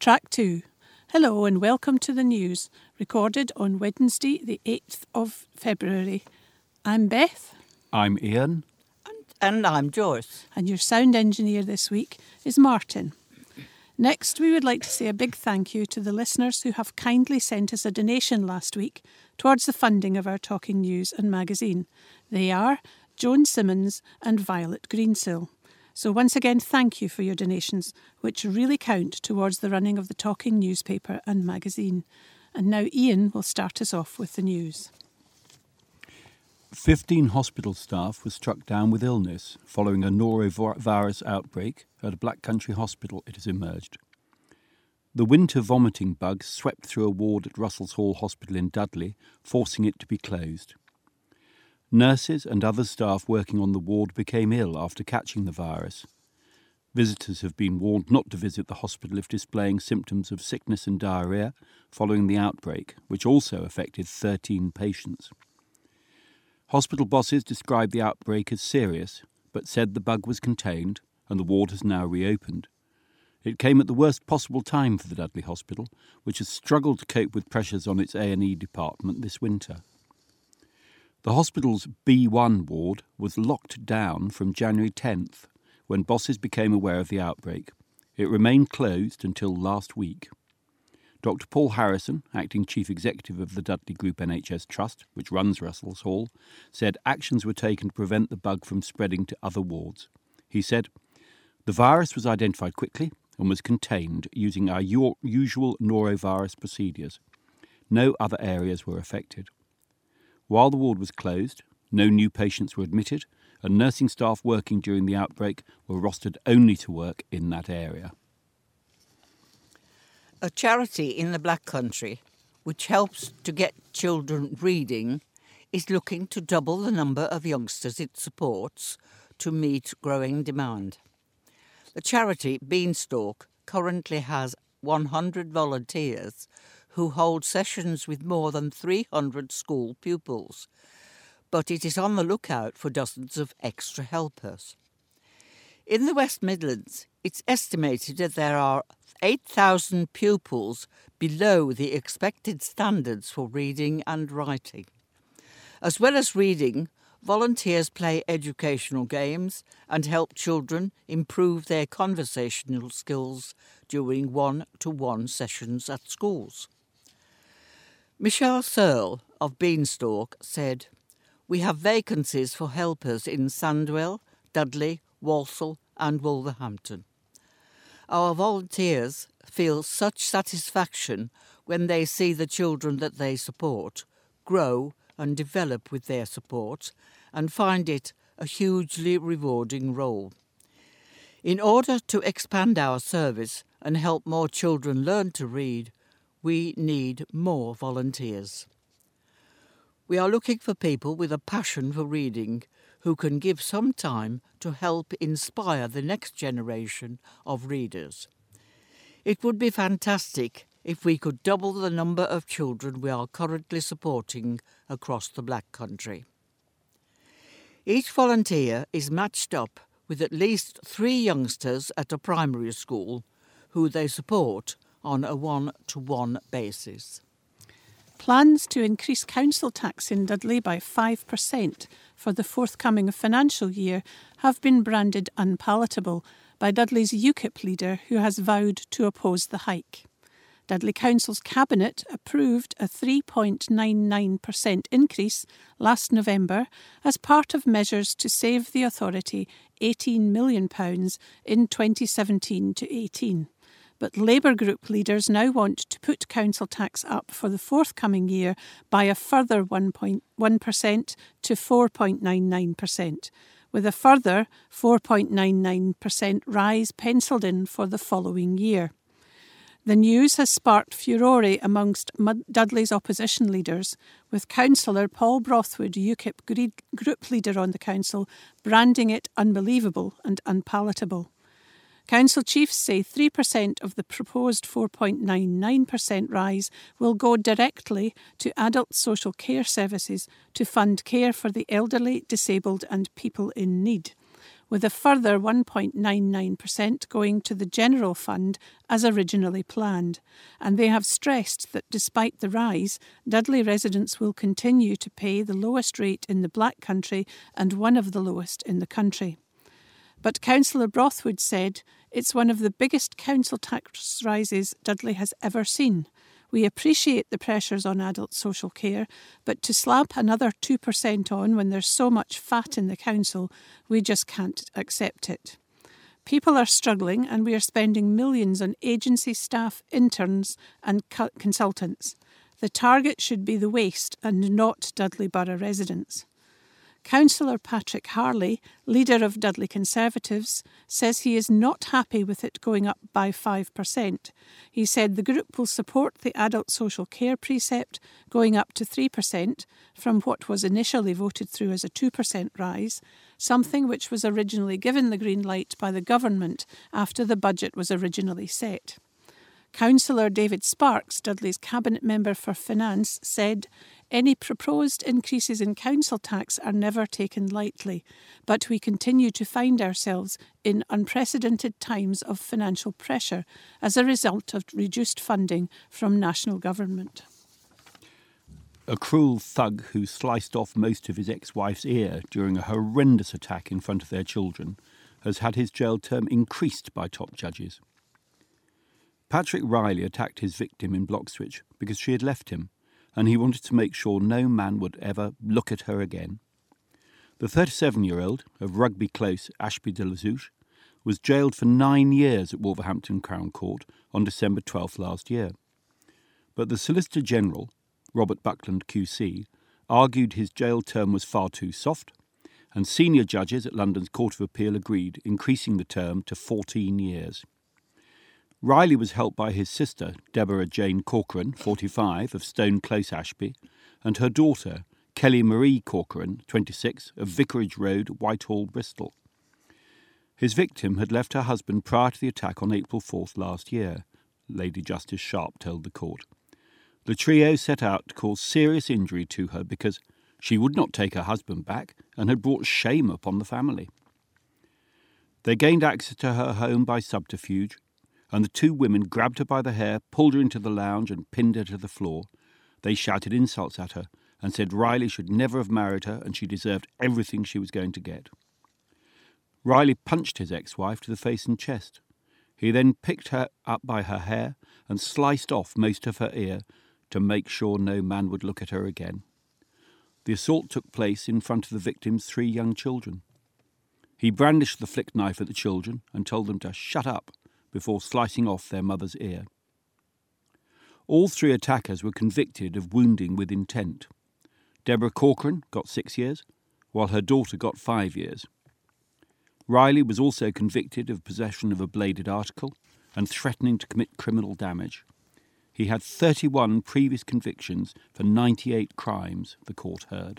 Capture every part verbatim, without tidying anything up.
Track two. Hello and welcome to the news, recorded on Wednesday the eighth of February. I'm Beth. I'm Ian. And, and I'm Joyce. And your sound engineer this week is Martin. Next, we would like to say a big thank you to the listeners who have kindly sent us a donation last week towards the funding of our Talking News and magazine. They are Joan Simmons and Violet Greensill. So once again, thank you for your donations, which really count towards the running of the Talking newspaper and magazine. And now Ian will start us off with the news. Fifteen hospital staff were struck down with illness following a norovirus outbreak at a Black Country hospital, it has emerged. The winter vomiting bug swept through a ward at Russell's Hall Hospital in Dudley, forcing it to be closed. Nurses and other staff working on the ward became ill after catching the virus. Visitors have been warned not to visit the hospital if displaying symptoms of sickness and diarrhoea following the outbreak, which also affected thirteen patients. Hospital bosses described the outbreak as serious, but said the bug was contained and the ward has now reopened. It came at the worst possible time for the Dudley Hospital, which has struggled to cope with pressures on its A and E department this winter. The hospital's B one ward was locked down from January tenth, when bosses became aware of the outbreak. It remained closed until last week. Doctor Paul Harrison, acting chief executive of the Dudley Group N H S Trust, which runs Russell's Hall, said actions were taken to prevent the bug from spreading to other wards. He said, "The virus was identified quickly and was contained using our u- usual norovirus procedures. No other areas were affected. While the ward was closed, no new patients were admitted, and nursing staff working during the outbreak were rostered only to work in that area." A charity in the Black Country, which helps to get children reading, is looking to double the number of youngsters it supports to meet growing demand. The charity Beanstalk currently has one hundred volunteers who hold sessions with more than three hundred school pupils, but it is on the lookout for dozens of extra helpers. In the West Midlands, it's estimated that there are eight thousand pupils below the expected standards for reading and writing. As well as reading, volunteers play educational games and help children improve their conversational skills during one-to-one sessions at schools. Michelle Searle of Beanstalk said, "We have vacancies for helpers in Sandwell, Dudley, Walsall and Wolverhampton. Our volunteers feel such satisfaction when they see the children that they support grow and develop with their support and find it a hugely rewarding role. In order to expand our service and help more children learn to read, we need more volunteers. We are looking for people with a passion for reading who can give some time to help inspire the next generation of readers. It would be fantastic if we could double the number of children we are currently supporting across the Black Country." Each volunteer is matched up with at least three youngsters at a primary school who they support on a one-to-one basis. Plans to increase council tax in Dudley by five percent for the forthcoming financial year have been branded unpalatable by Dudley's U KIP leader, who has vowed to oppose the hike. Dudley Council's Cabinet approved a three point nine nine percent increase last November as part of measures to save the authority eighteen million pounds in twenty seventeen to eighteen. But Labour group leaders now want to put council tax up for the forthcoming year by a further one point one percent to four point nine nine percent, with a further four point nine nine percent rise pencilled in for the following year. The news has sparked furore amongst Dudley's opposition leaders, with Councillor Paul Brothwood, U KIP group leader on the council, branding it unbelievable and unpalatable. Council chiefs say three percent of the proposed four point nine nine percent rise will go directly to adult social care services to fund care for the elderly, disabled and people in need, with a further one point nine nine percent going to the general fund as originally planned, and they have stressed that despite the rise, Dudley residents will continue to pay the lowest rate in the Black Country and one of the lowest in the country. But Councillor Brothwood said, "It's one of the biggest council tax rises Dudley has ever seen. We appreciate the pressures on adult social care, but to slap another two percent on when there's so much fat in the council, we just can't accept it. People are struggling and we are spending millions on agency staff, interns and co- consultants. The target should be the waste and not Dudley Borough residents." Councillor Patrick Harley, leader of Dudley Conservatives, says he is not happy with it going up by five percent. He said the group will support the adult social care precept going up to three percent from what was initially voted through as a two percent rise, something which was originally given the green light by the government after the budget was originally set. Councillor David Sparks, Dudley's Cabinet Member for Finance, said, "Any proposed increases in council tax are never taken lightly, but we continue to find ourselves in unprecedented times of financial pressure as a result of reduced funding from national government." A cruel thug who sliced off most of his ex-wife's ear during a horrendous attack in front of their children has had his jail term increased by top judges. Patrick Riley attacked his victim in Bloxwich because she had left him, and he wanted to make sure no man would ever look at her again. The thirty-seven-year-old of Rugby Close, Ashby de la Zouch, was jailed for nine years at Wolverhampton Crown Court on December twelfth last year. But the Solicitor General, Robert Buckland Q C, argued his jail term was far too soft, and senior judges at London's Court of Appeal agreed, increasing the term to fourteen years. Riley was helped by his sister, Deborah Jane Corcoran, forty-five, of Stone Close, Ashby, and her daughter, Kelly Marie Corcoran, twenty-six, of Vicarage Road, Whitehall, Bristol. His victim had left her husband prior to the attack on April fourth last year, Lady Justice Sharp told the court. The trio set out to cause serious injury to her because she would not take her husband back and had brought shame upon the family. They gained access to her home by subterfuge, and the two women grabbed her by the hair, pulled her into the lounge and pinned her to the floor. They shouted insults at her and said Riley should never have married her and she deserved everything she was going to get. Riley punched his ex-wife to the face and chest. He then picked her up by her hair and sliced off most of her ear to make sure no man would look at her again. The assault took place in front of the victim's three young children. He brandished the flick knife at the children and told them to shut up before slicing off their mother's ear. All three attackers were convicted of wounding with intent. Deborah Corcoran got six years, while her daughter got five years. Riley was also convicted of possession of a bladed article and threatening to commit criminal damage. He had thirty-one previous convictions for ninety-eight crimes, the court heard.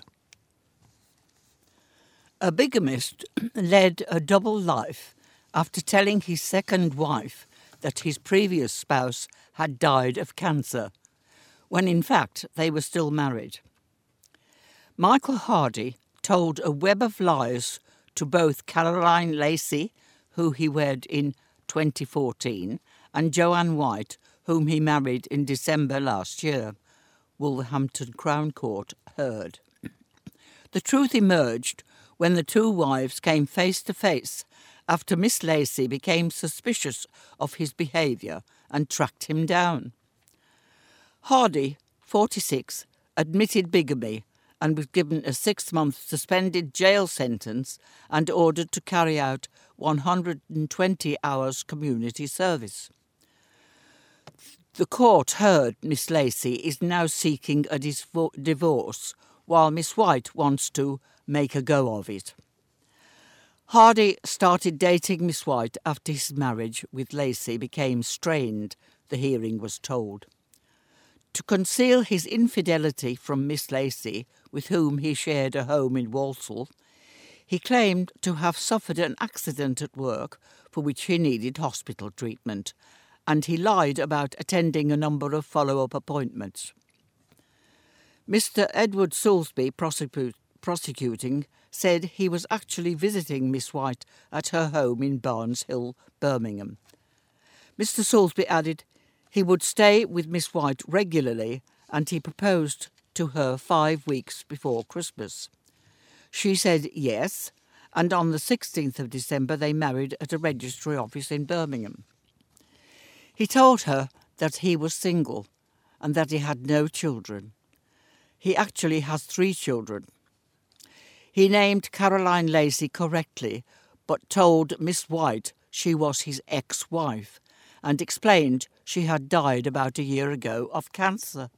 A bigamist led a double life after telling his second wife that his previous spouse had died of cancer, when in fact they were still married. Michael Hardy told a web of lies to both Caroline Lacey, who he wed in twenty fourteen, and Joanne White, whom he married in December last year, Wolverhampton Crown Court heard. The truth emerged when the two wives came face to face after Miss Lacey became suspicious of his behaviour and tracked him down. Hardy, forty-six, admitted bigamy and was given a six-month suspended jail sentence and ordered to carry out one hundred twenty hours community service. The court heard Miss Lacey is now seeking a disvo- divorce, while Miss White wants to make a go of it. Hardy started dating Miss White after his marriage with Lacey became strained, the hearing was told. To conceal his infidelity from Miss Lacey, with whom he shared a home in Walsall, he claimed to have suffered an accident at work for which he needed hospital treatment, and he lied about attending a number of follow-up appointments. Mister Edward Soulsby, prosecu- prosecuting, said he was actually visiting Miss White at her home in Barnes Hill, Birmingham. Mister Soulsby added he would stay with Miss White regularly, and he proposed to her five weeks before Christmas. She said yes, and on the sixteenth of December they married at a registry office in Birmingham. He told her that he was single and that he had no children. He actually has three children. He named Caroline Lacey correctly, but told Miss White she was his ex-wife and explained she had died about a year ago of cancer.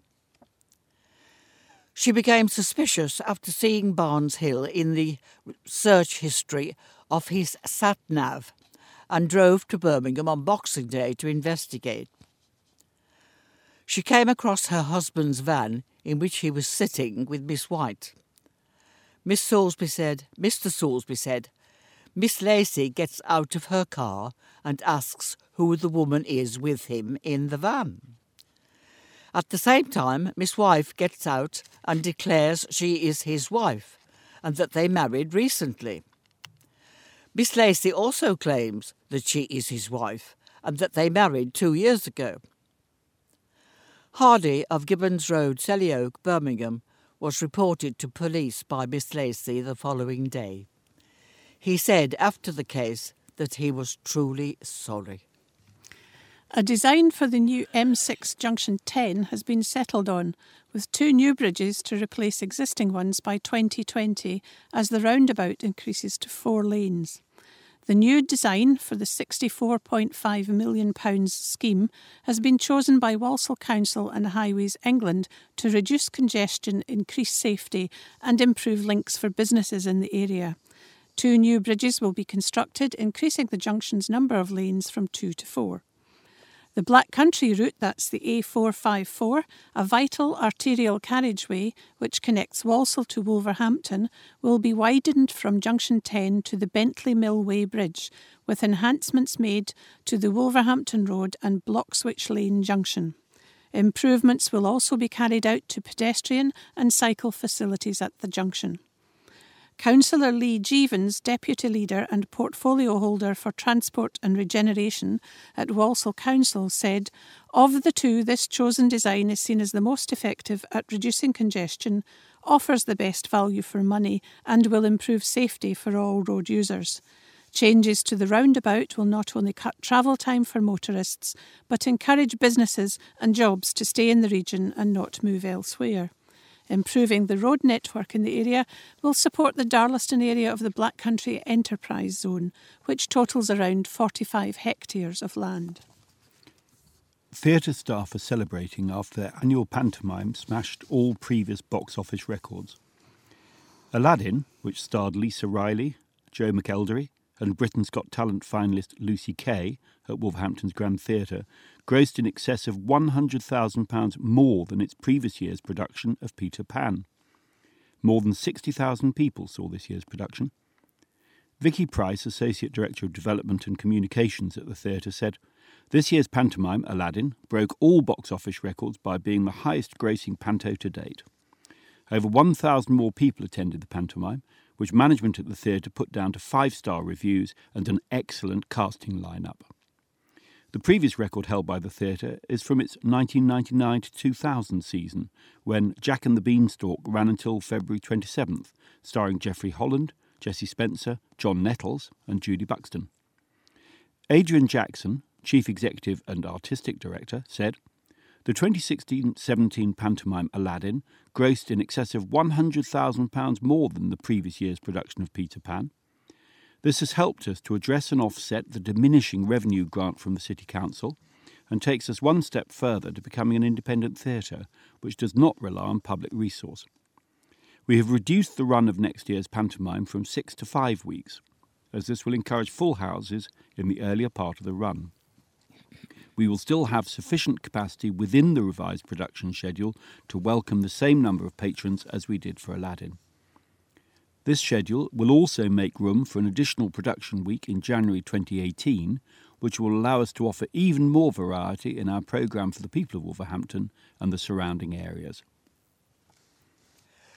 She became suspicious after seeing Barnes Hill in the search history of his sat-nav and drove to Birmingham on Boxing Day to investigate. She came across her husband's van in which he was sitting with Miss White. Miss Soulsby said, Mister Soulsby said, Miss Lacey gets out of her car and asks who the woman is with him in the van. At the same time, Miss Wife gets out and declares she is his wife and that they married recently. Miss Lacey also claims that she is his wife and that they married two years ago. Hardy of Gibbons Road, Selly Oak, Birmingham, was reported to police by Miss Lacey the following day. He said after the case that he was truly sorry. A design for the new M six Junction ten has been settled on, with two new bridges to replace existing ones by twenty twenty as the roundabout increases to four lanes. The new design for the sixty-four point five million pounds scheme has been chosen by Walsall Council and Highways England to reduce congestion, increase safety and improve links for businesses in the area. Two new bridges will be constructed, increasing the junction's number of lanes from two to four. The Black Country route, that's the A four fifty-four, a vital arterial carriageway which connects Walsall to Wolverhampton, will be widened from Junction ten to the Bentley Millway Bridge, with enhancements made to the Wolverhampton Road and Blockswich Lane Junction. Improvements will also be carried out to pedestrian and cycle facilities at the junction. Councillor Lee Jeevons, Deputy Leader and Portfolio Holder for Transport and Regeneration at Walsall Council, said, of the two, this chosen design is seen as the most effective at reducing congestion, offers the best value for money and will improve safety for all road users. Changes to the roundabout will not only cut travel time for motorists, but encourage businesses and jobs to stay in the region and not move elsewhere. Improving the road network in the area will support the Darlaston area of the Black Country Enterprise Zone, which totals around forty-five hectares of land. Theatre staff are celebrating after their annual pantomime smashed all previous box office records. Aladdin, which starred Lisa Riley, Joe McElderry and Britain's Got Talent finalist Lucy Kay at Wolverhampton's Grand Theatre, grossed in excess of one hundred thousand pounds more than its previous year's production of Peter Pan. More than sixty thousand people saw this year's production. Vicky Price, Associate Director of Development and Communications at the theatre, said, this year's pantomime, Aladdin, broke all box office records by being the highest-grossing panto to date. Over one thousand more people attended the pantomime, which management at the theatre put down to five-star reviews and an excellent casting lineup. The previous record held by the theatre is from its nineteen ninety-nine to two thousand season, when Jack and the Beanstalk ran until February twenty-seventh, starring Geoffrey Holland, Jesse Spencer, John Nettles and Judy Buxton. Adrian Jackson, Chief Executive and Artistic Director, said, the twenty sixteen seventeen pantomime Aladdin grossed in excess of one hundred thousand pounds more than the previous year's production of Peter Pan. This has helped us to address and offset the diminishing revenue grant from the City Council and takes us one step further to becoming an independent theatre which does not rely on public resource. We have reduced the run of next year's pantomime from six to five weeks, as this will encourage full houses in the earlier part of the run. We will still have sufficient capacity within the revised production schedule to welcome the same number of patrons as we did for Aladdin. This schedule will also make room for an additional production week in January twenty eighteen, which will allow us to offer even more variety in our programme for the people of Wolverhampton and the surrounding areas.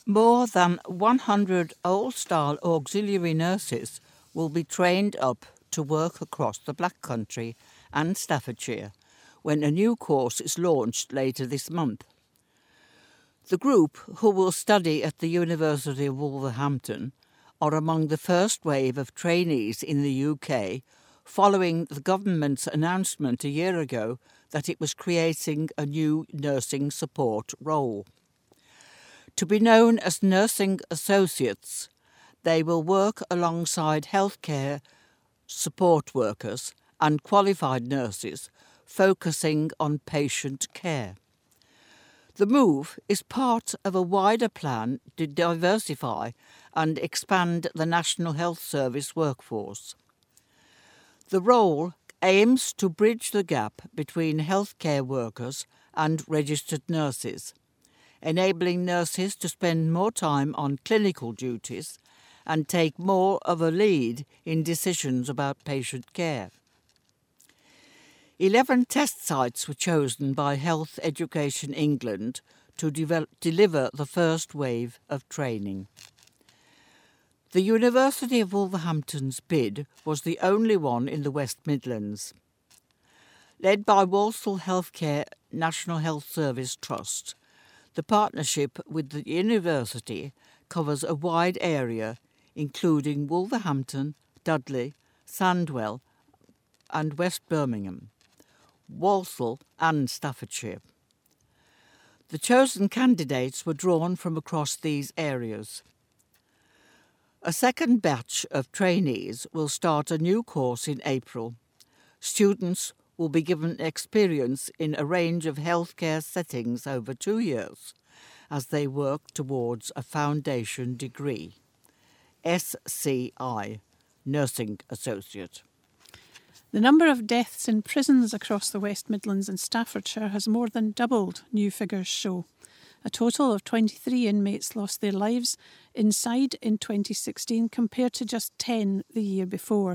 More than one hundred old-style auxiliary nurses will be trained up to work across the Black Country and Staffordshire when a new course is launched later this month. The group, who will study at the University of Wolverhampton, are among the first wave of trainees in the U K following the government's announcement a year ago that it was creating a new nursing support role. To be known as nursing associates, they will work alongside healthcare support workers and qualified nurses, focusing on patient care. The move is part of a wider plan to diversify and expand the National Health Service workforce. The role aims to bridge the gap between healthcare workers and registered nurses, enabling nurses to spend more time on clinical duties and take more of a lead in decisions about patient care. Eleven test sites were chosen by Health Education England to develop, deliver the first wave of training. The University of Wolverhampton's bid was the only one in the West Midlands. Led by Walsall Healthcare National Health Service Trust, the partnership with the university covers a wide area, including Wolverhampton, Dudley, Sandwell and West Birmingham, Walsall and Staffordshire. The chosen candidates were drawn from across these areas. A second batch of trainees will start a new course in April. Students will be given experience in a range of healthcare settings over two years as they work towards a foundation degree. S C I, Nursing Associate. The number of deaths in prisons across the West Midlands and Staffordshire has more than doubled, new figures show. A total of twenty-three inmates lost their lives inside in twenty sixteen compared to just ten the year before.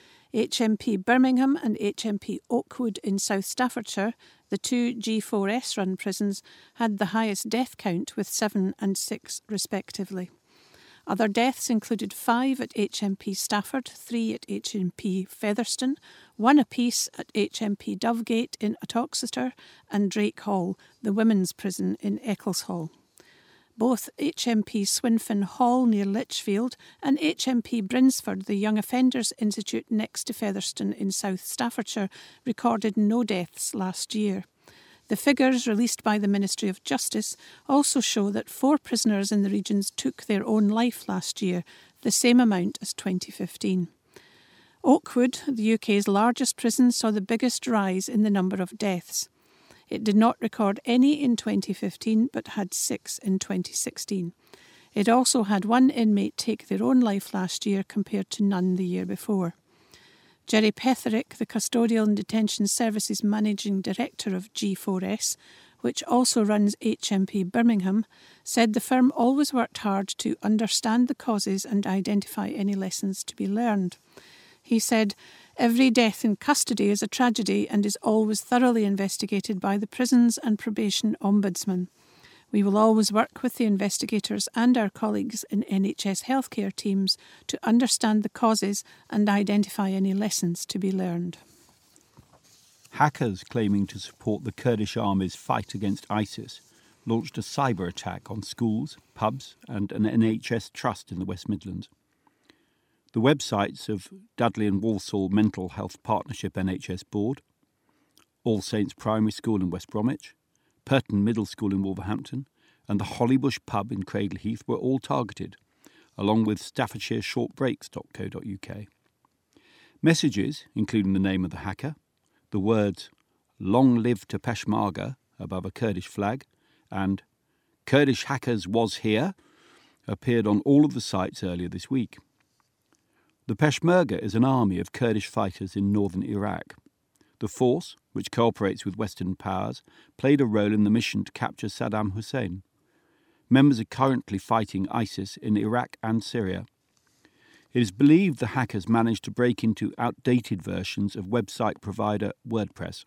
H M P Birmingham and H M P Oakwood in South Staffordshire, the two G four S run prisons, had the highest death count with seven and six respectively. Other deaths included five at H M P Stafford, three at H M P Featherstone, one apiece at H M P Dovegate in Uttoxeter and Drake Hall, the women's prison in Eccleshall. Both H M P Swinfen Hall near Lichfield and H M P Brinsford, the Young Offenders Institute next to Featherstone in South Staffordshire, recorded no deaths last year. The figures released by the Ministry of Justice also show that four prisoners in the regions took their own life last year, the same amount as twenty fifteen. Oakwood, the U K's largest prison, saw the biggest rise in the number of deaths. It did not record any in twenty fifteen, but had six in twenty sixteen. It also had one inmate take their own life last year compared to none the year before. Jerry Petherick, the Custodial and Detention Services Managing Director of G four S, which also runs H M P Birmingham, said the firm always worked hard to understand the causes and identify any lessons to be learned. He said, "Every death in custody is a tragedy and is always thoroughly investigated by the Prisons and Probation Ombudsman. We will always work with the investigators and our colleagues in N H S healthcare teams to understand the causes and identify any lessons to be learned." Hackers claiming to support the Kurdish army's fight against ISIS launched a cyber attack on schools, pubs and an N H S trust in the West Midlands. The websites of Dudley and Walsall Mental Health Partnership N H S Board, All Saints Primary School in West Bromwich, Purton Middle School in Wolverhampton and the Hollybush pub in Cradleheath were all targeted, along with Staffordshire Short Breaks dot co dot uk. Messages, including the name of the hacker, the words "Long live to Peshmerga" above a Kurdish flag and "Kurdish hackers was here" appeared on all of the sites earlier this week. The Peshmerga is an army of Kurdish fighters in northern Iraq. The force, which cooperates with Western powers, played a role in the mission to capture Saddam Hussein. Members are currently fighting ISIS in Iraq and Syria. It is believed the hackers managed to break into outdated versions of website provider WordPress.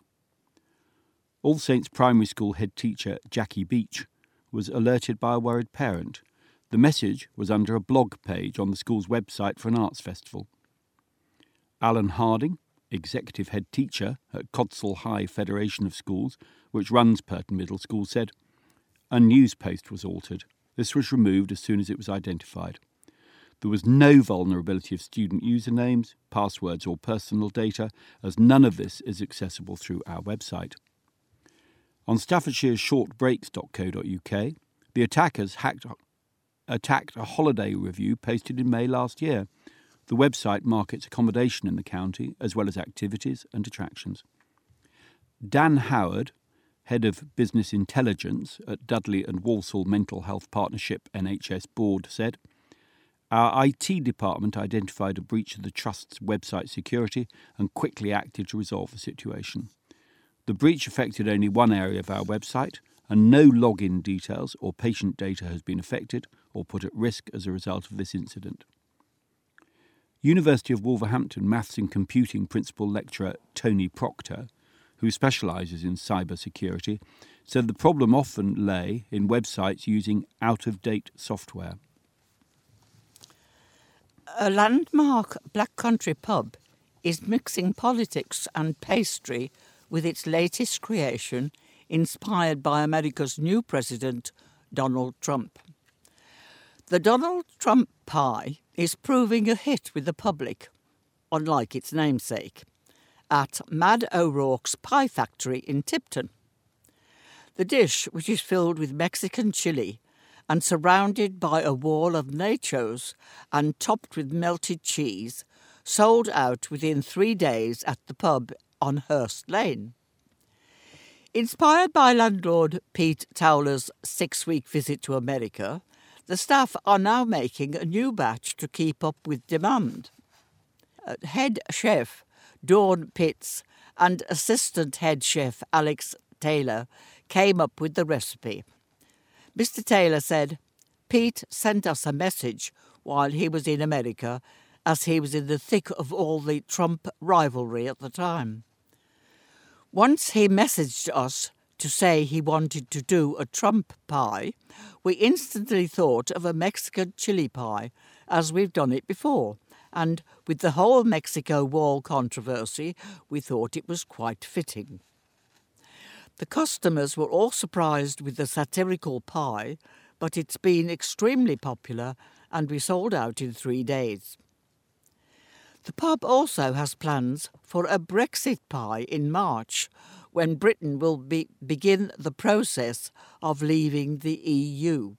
All Saints Primary School head teacher Jackie Beach was alerted by a worried parent The message was under a blog page on the school's website for an arts festival. Alan Harding, executive head teacher at Codsall High Federation of Schools, which runs Purton Middle School, said, "A news post was altered. This was removed as soon as it was identified. There was no vulnerability of student usernames, passwords or personal data, as none of this is accessible through our website." On Staffordshire's shortbreaks dot co dot uk, the attackers hacked, attacked a holiday review posted in May last year. The website markets accommodation in the county, as well as activities and attractions. Dan Howard, head of business intelligence at Dudley and Walsall Mental Health Partnership N H S Board, said, "Our I T department identified a breach of the Trust's website security and quickly acted to resolve the situation. The breach affected only one area of our website, and no login details or patient data has been affected or put at risk as a result of this incident." University of Wolverhampton Maths and Computing Principal Lecturer Tony Proctor, who specialises in cyber security, said the problem often lay in websites using out-of-date software. A landmark Black Country pub is mixing politics and pastry with its latest creation, inspired by America's new president, Donald Trump. The Donald Trump pie is proving a hit with the public, unlike its namesake, at Mad O'Rourke's Pie Factory in Tipton. The dish, which is filled with Mexican chili and surrounded by a wall of nachos and topped with melted cheese, sold out within three days at the pub on Hurst Lane. Inspired by landlord Pete Towler's six-week visit to America, the staff are now making a new batch to keep up with demand. Uh, head chef Dawn Pitts and assistant head chef Alex Taylor came up with the recipe. Mister Taylor said, "Pete sent us a message while he was in America, as he was in the thick of all the Trump rivalry at the time. Once he messaged us to say he wanted to do a Trump pie, we instantly thought of a Mexican chili pie, as we've done it before, and with the whole Mexico Wall controversy, we thought it was quite fitting." The customers were all surprised with the satirical pie, but it's been extremely popular and we sold out in three days. The pub also has plans for a Brexit pie in March, when Britain will be, begin the process of leaving the E U.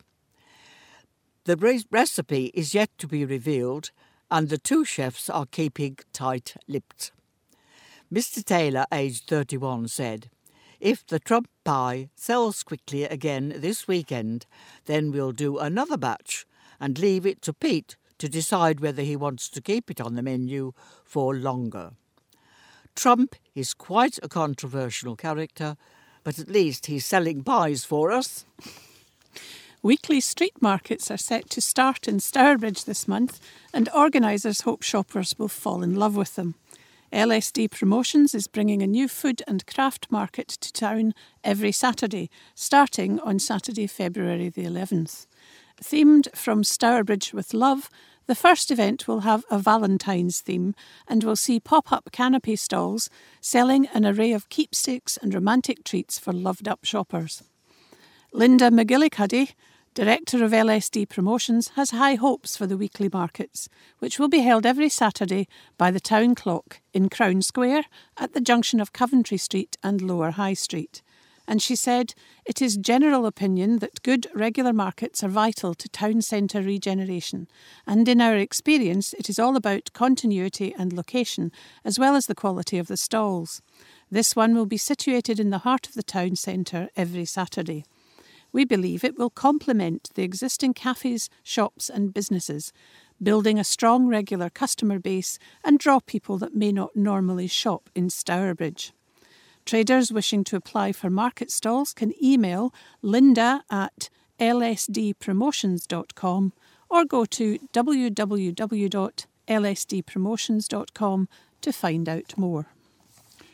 The re- recipe is yet to be revealed, and the two chefs are keeping tight-lipped. Mister Taylor, aged thirty-one, said, "If the Trump pie sells quickly again this weekend, then we'll do another batch and leave it to Pete to decide whether he wants to keep it on the menu for longer. Trump is quite a controversial character, but at least he's selling pies for us." Weekly street markets are set to start in Stourbridge this month, and organisers hope shoppers will fall in love with them. L S D Promotions is bringing a new food and craft market to town every Saturday, starting on Saturday, February the eleventh. Themed from Stourbridge with Love, the first event will have a Valentine's theme and will see pop-up canopy stalls selling an array of keepsakes and romantic treats for loved-up shoppers. Linda McGillicuddy, Director of L S D Promotions, has high hopes for the weekly markets, which will be held every Saturday by the town clock in Crown Square at the junction of Coventry Street and Lower High Street. And she said, "It is general opinion that good regular markets are vital to town centre regeneration, and in our experience it is all about continuity and location, as well as the quality of the stalls. This one will be situated in the heart of the town centre every Saturday. We believe it will complement the existing cafes, shops and businesses, building a strong regular customer base and draw people that may not normally shop in Stourbridge. Traders wishing to apply for market stalls can email linda at l s d promotions dot com or go to w w w dot l s d promotions dot com to find out more."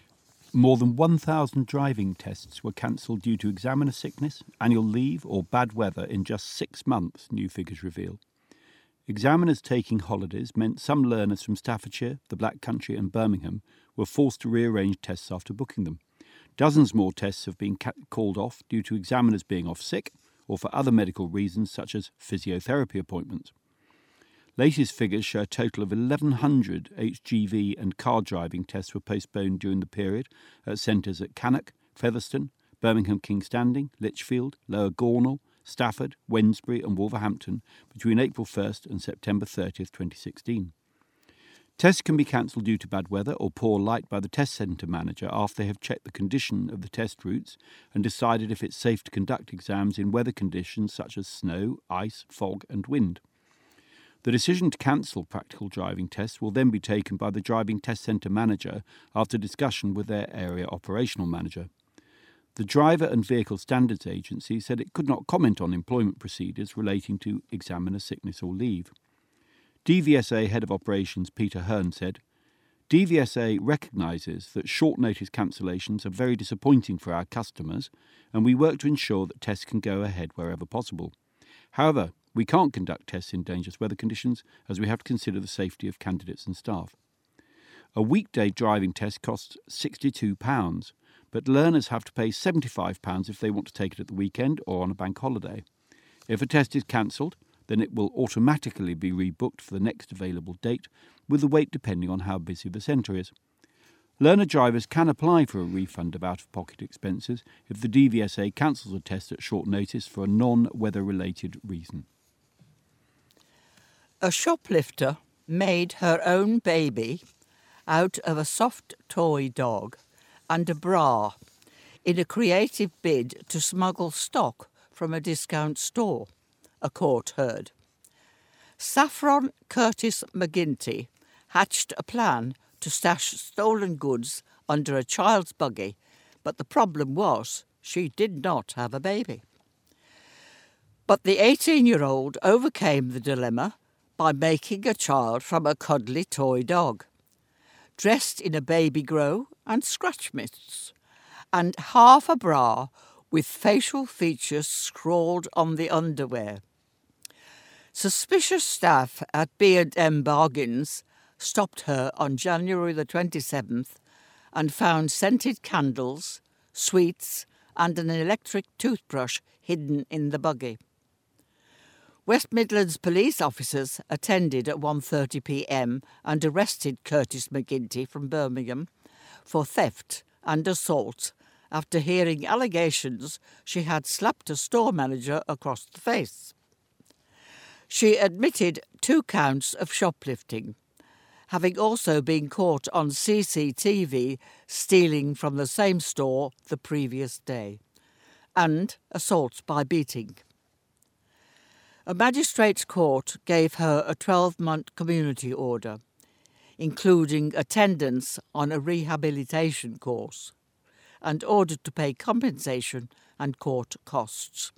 More than one thousand driving tests were cancelled due to examiner sickness, annual leave or bad weather in just six months, new figures reveal. Examiners taking holidays meant some learners from Staffordshire, the Black Country and Birmingham were forced to rearrange tests after booking them. Dozens more tests have been ca- called off due to examiners being off sick or for other medical reasons such as physiotherapy appointments. Latest figures show a total of eleven hundred H G V and car driving tests were postponed during the period at centres at Cannock, Featherstone, Birmingham King's Standing, Lichfield, Lower Gornal, Stafford, Wednesbury and Wolverhampton between April first and September thirtieth, twenty sixteen. Tests can be cancelled due to bad weather or poor light by the test centre manager after they have checked the condition of the test routes and decided if it's safe to conduct exams in weather conditions such as snow, ice, fog and wind. The decision to cancel practical driving tests will then be taken by the driving test centre manager after discussion with their area operational manager. The Driver and Vehicle Standards Agency said it could not comment on employment procedures relating to examiner sickness or leave. D V S A Head of Operations Peter Hearn said, D V S A recognises that short-notice cancellations are very disappointing for our customers and we work to ensure that tests can go ahead wherever possible. However, we can't conduct tests in dangerous weather conditions as we have to consider the safety of candidates and staff. A weekday driving test costs sixty-two pounds, but learners have to pay seventy-five pounds if they want to take it at the weekend or on a bank holiday. If a test is cancelled, then it will automatically be rebooked for the next available date, with the wait depending on how busy the centre is. Learner drivers can apply for a refund of out-of-pocket expenses if the D V S A cancels a test at short notice for a non-weather-related reason. A shoplifter made her own baby out of a soft toy dog and a bra in a creative bid to smuggle stock from a discount store, a court heard. Saffron Curtis McGinty hatched a plan to stash stolen goods under a child's buggy, but the problem was she did not have a baby. But the eighteen-year-old overcame the dilemma by making a child from a cuddly toy dog, dressed in a baby grow and scratch mitts, and half a bra with facial features scrawled on the underwear. Suspicious staff at B and M Bargains stopped her on January the twenty-seventh and found scented candles, sweets and an electric toothbrush hidden in the buggy. West Midlands police officers attended at one thirty p m and arrested Curtis McGinty from Birmingham for theft and assault after hearing allegations she had slapped a store manager across the face. She admitted two counts of shoplifting, having also been caught on C C T V stealing from the same store the previous day, and assault by beating. A magistrate's court gave her a twelve-month community order, including attendance on a rehabilitation course, and ordered to pay compensation and court costs.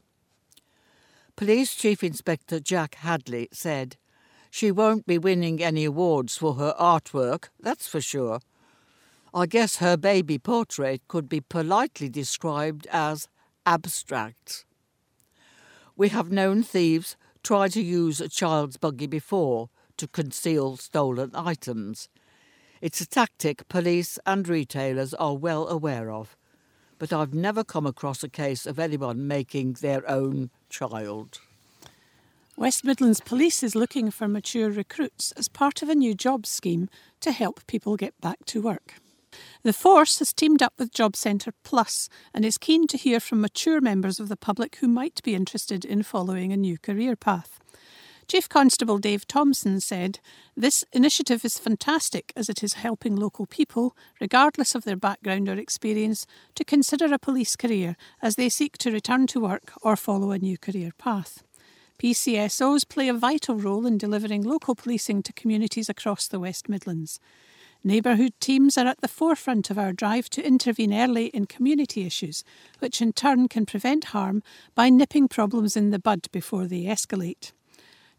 Police Chief Inspector Jack Hadley said, "She won't be winning any awards for her artwork, that's for sure. I guess her baby portrait could be politely described as abstract. We have known thieves try to use a child's buggy before to conceal stolen items. It's a tactic police and retailers are well aware of, but I've never come across a case of anyone making their own child." West Midlands Police is looking for mature recruits as part of a new jobs scheme to help people get back to work. The force has teamed up with Job Centre Plus and is keen to hear from mature members of the public who might be interested in following a new career path. Chief Constable Dave Thompson said, "This initiative is fantastic as it is helping local people, regardless of their background or experience, to consider a police career as they seek to return to work or follow a new career path. P C S Os play a vital role in delivering local policing to communities across the West Midlands. Neighbourhood teams are at the forefront of our drive to intervene early in community issues, which in turn can prevent harm by nipping problems in the bud before they escalate.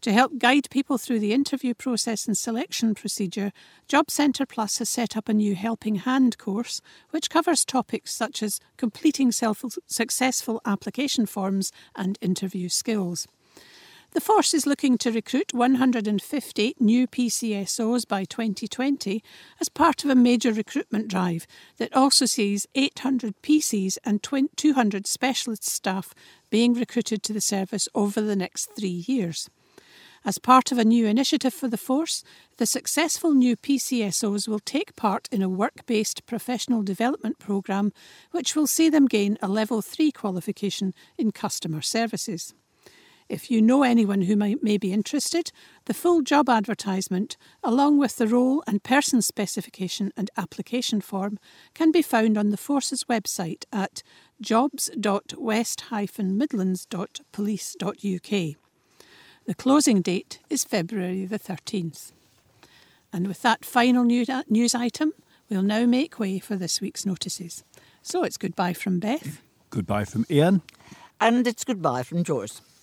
To help guide people through the interview process and selection procedure, Job Centre Plus has set up a new Helping Hand course, which covers topics such as completing self- successful application forms and interview skills. The force is looking to recruit one hundred fifty new P C S Os by twenty twenty as part of a major recruitment drive that also sees eight hundred P Cs and two hundred specialist staff being recruited to the service over the next three years. As part of a new initiative for the force, the successful new P C S Os will take part in a work-based professional development programme which will see them gain a Level three qualification in customer services. If you know anyone who might, may be interested, the full job advertisement, along with the role and person specification and application form, can be found on the Force's website at jobs dot west dash midlands dot police dot U K. The closing date is February the thirteenth. And with that final news item, we'll now make way for this week's notices. So it's goodbye from Beth. Goodbye from Ian. And it's goodbye from Joyce.